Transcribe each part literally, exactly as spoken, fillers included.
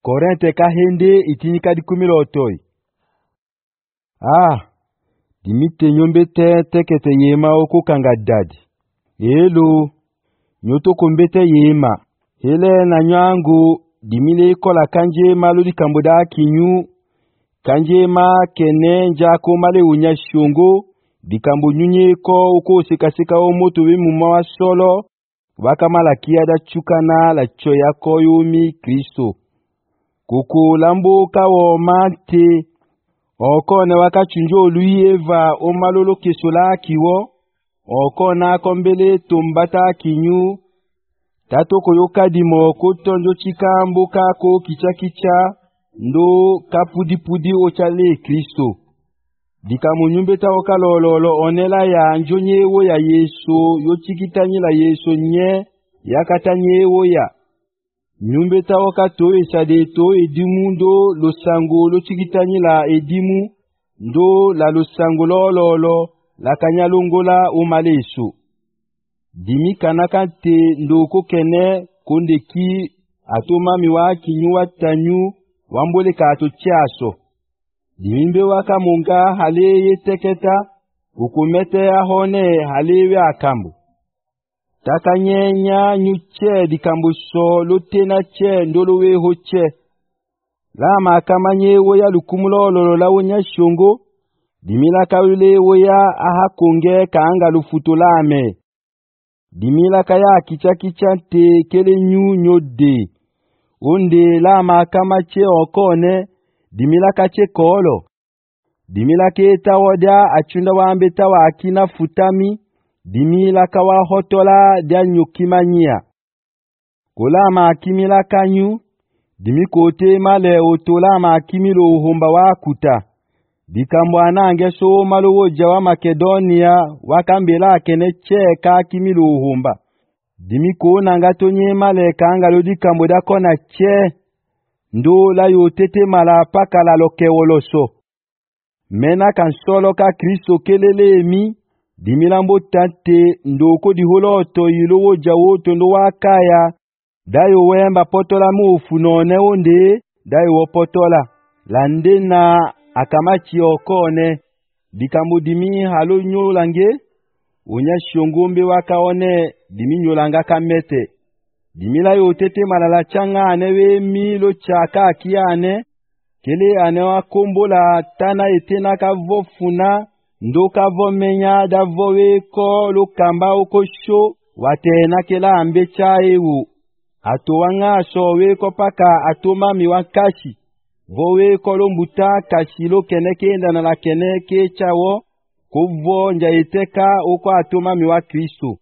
Korente kahende itinika dikumilotoi. Ah, dimite nyombete tekete yema oku kangadadi. Elu, nyoto kumbete yema. Hele na nyangu dimile kola kanje maludi kamboda kinyu. Kanje ma kene njako male unya shungo. Dikambo nyunye ko uko sikasika o moto we mumawa solo. Wakamala kiada chukana la choya koyumi Kristo. Kuku lambo kawo mante. Oko ne wakachunjo lui eva o malolo kesola kiwo. Oko na kombele tombata kinyu. Tato koyoka dimo kotonjo chika mboka ko kicha kicha. Ndo kapudi pudi ochale Kristo. Dikamu nyumbeta oka lololo onela ya njonye wo ya Yesu. Yo chikitanyi la Yesu nye. Yakatanye wo ya. Nyumbeta oka to esade to edimu ndo lo sango lo chikitanyi la edimu. Ndo la lo sango lo lolo. La kanyalongola umalesu. Dimi kanakante ndo kokene kondeki atoma miwa kinyuwa tanyu wambole kato chiaso. Dimimbe waka munga haleye teketa ukumete ahone halewe akambu. Takanyenya nyuche dikambu so lutena che ndolowe hoche. Lama akamanye woya lukumulo lolo la wonya shongo. Dimila kawile woya aha konge kaanga lufutolame. Dimila kaya kicha kicha te kele nyu nyode. Onde lama kamache okone. Dimila kache kolo. Dimila keta wada achunda wambeta wa akina futami. Dimila kawa hotola dia nyukimanyia. Kolama akimila kanyu. Dimikote male otolama akimilo uhomba wakuta. Dikambo anange so malo jawa Makedonia wakambela kene che ka kimilo uhomba. Dimiko nangatonye male kangalo dikambo dakona che. Ndo la yotete mala paka la lokewoloso. Mena kansolo ka Kristo kelele emi. Dimilambo tante ndoko diholo to yilowo jawo tondo wakaya. Dayo wemba potola mufu none onde. Dayo wopotola. Lande na akamachi okone. Dikambo dimi halo nyolange. Unya shongombe wakaone dimi nyolanga kamete. Dimila yotete malala changa anewe milo chaka kiane. Kele anewa kombola tana etena kavofuna. Ndo kavomenya davowe ko lukamba ukosho. Watena kela ambecha ewu. Atowanga sowe kopaka atoma miwakashi. Vowe kolombuta kashilo keneke ndana la keneke chawo. Kuvo njaiteka uko atoma miwa Kristo.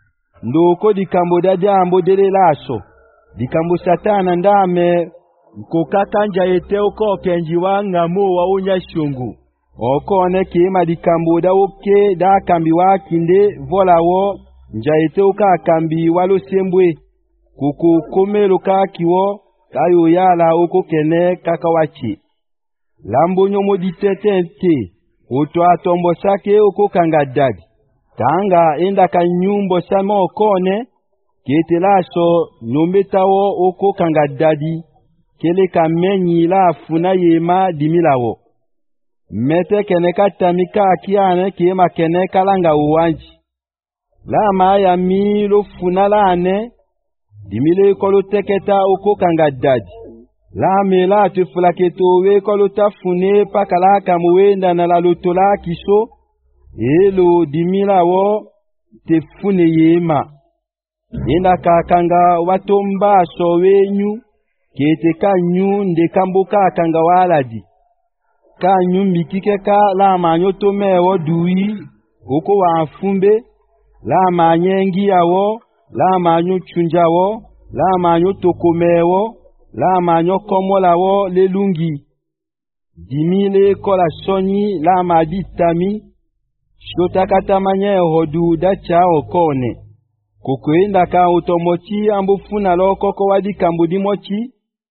Ndoko dikambo dadia ambo dele laso. Dikambo satana ndame. Mkokaka njaite uko kenjiwa ngamo wa unya shungu. Oko neke ma dikambo da uke da kambi wa kinde vola wo. Njaite uka kambi walo sembwe. Kuku kome luka kiwo. Kayo yala uko kene kakawachi. Lambo nyomo ditetente. Uto atombo sake uko kangadadi. Tanga enda kanyumbo samo okone. Kete laso nyombetawo uko kangadadi. Kele kamenyi la funa yema dimilawo. Mete kene katamika akiane kema kene kalanga uwanji. Lama ya milo funa lane. Dimile kolo teketa uko kangadadi. Lame la tufulaketo we kolo tafune pakala kamuwenda na la lotola kiso. Elo dimila wo tefune yema. Enda kakanga watomba so wenyu. Kete kanyu nde kamboka kanga waladi. Kanyu mbikike ka la manyoto mewo dui. Uko wa mfumbe. La manyengi yawo. La manyo chunjawo. La manyo tokomewo. La manyo komolawo lelungi. Dimile kola sonyi la maditami. Shotakata manye hodu dacha okone. Kukuenda ka utomochi ambufuna lo koko wadi kambudi mochi.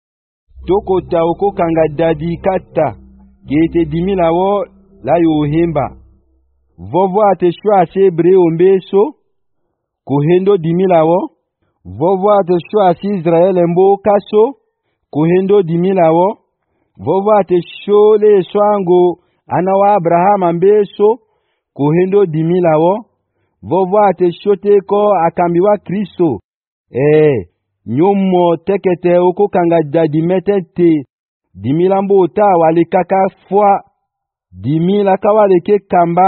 Toko ta uko kangadadi kata. Gete dimila wo la yohemba. Vovo ateshwa se bre ombeso. Kuhendo dimila wo. Vovo ateshwa si Israel mbo kaso. kuhendo dimilawo vovo atesho le swango ana wa Abrahama mbeso kuhendo dimilawo vovo atesho teko akambiwa Kristo eh nyomo tekete okokanga dadimetete dimilambo ota wale kaka fwa dimila kawaleke kamba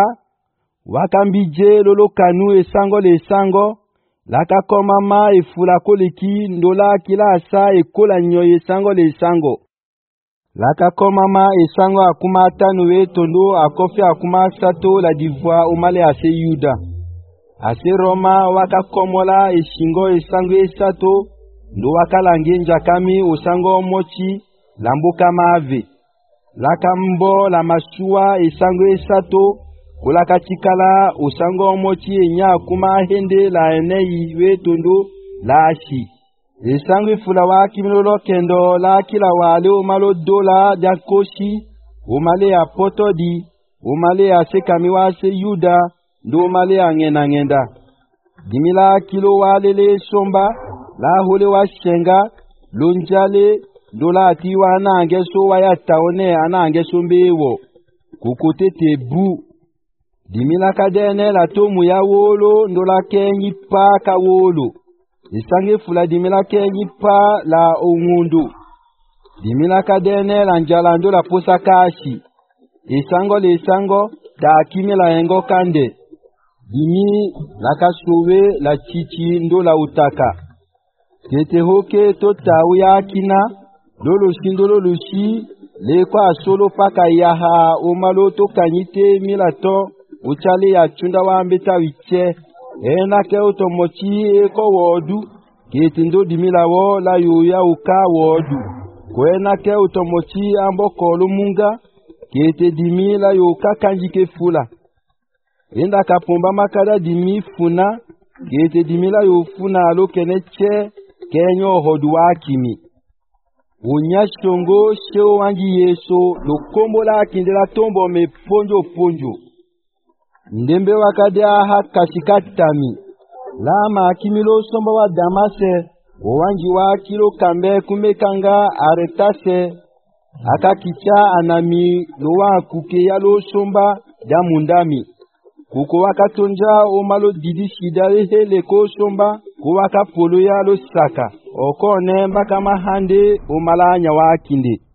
wakambije lolo kanu esango le sango laka komama efula koleki ndola kila sa ekola nyo esango le sango laka komama esango akuma tanu etondo akofi akuma sato la divwa umale ase Yuda ase Roma waka komola eshingo esango esato ndo wakalange njakami usango mochi lambuka mave laka mbo la mashua esango esato kulaka chikala usango mochi enya kuma hende la enei wetondo lashi esango fula waki milolo kendo la kila wale umalo dola jakoshi umale ya potodi umale ya sekami wase Yuda ndo umale ya ngena ngenda dimila kilo wale le somba la hole wa shenga lonjale dola atiwa anangeso waya taone anangeso mbewo kukote tebu dimila kadene la tomu ya wolo ndola kenyi pa ka wolo isange fula dimila kenyi pa la ongundu dimila kadene la njala ndola posa kashi isango le isango da kimela engo kande dimi la kasowe la chichi ndola utaka kete hoke totawu ya kina lolo shindolo lushi le kwa solo paka yaha omalo to kanyite milato uchali ya chunda wa mbeta wiche ena ke otomochi eko wodu kete ndo dimila wo la yuya uka wodu kwena ke otomochi ambo kolu munga kete dimila yuka kanjike fula enda kapomba makada dimi funa kete dimila yufuna alo keneche kenyo hodu wakimi unyashongo sheo wangi yeso lokombo la kindela tombo me ponjo ponjo ndembe wakade aha kashikatami lama akimilo somba wa damase wangi wa kilo kambe kumekanga aretase akakicha anami lowa kuke yalo somba jamundami kuko wakatonja omalo didi shidale hele ko somba kuwaka polo yalo saka okone mbaka mahande omalanya wakinde